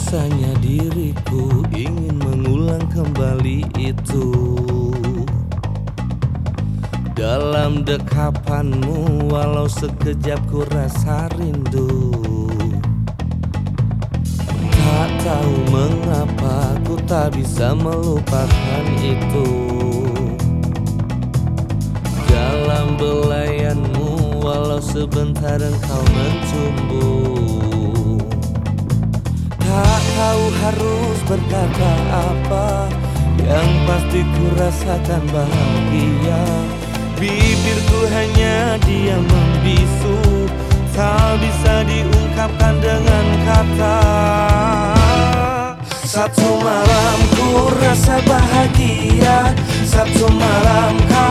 Rasanya diriku ingin mengulang kembali itu. Dalam dekapanmu walau sekejap ku rasa rindu. Tak tahu mengapa ku tak bisa melupakan itu. Dalam belayanmu walau sebentar engkau mencumbu. Tak tahu harus berkata apa, yang pasti ku rasakan bahagia. Bibirku hanya diam membisu, tak bisa diungkapkan dengan kata. Satu malam ku rasa bahagia, satu malam kau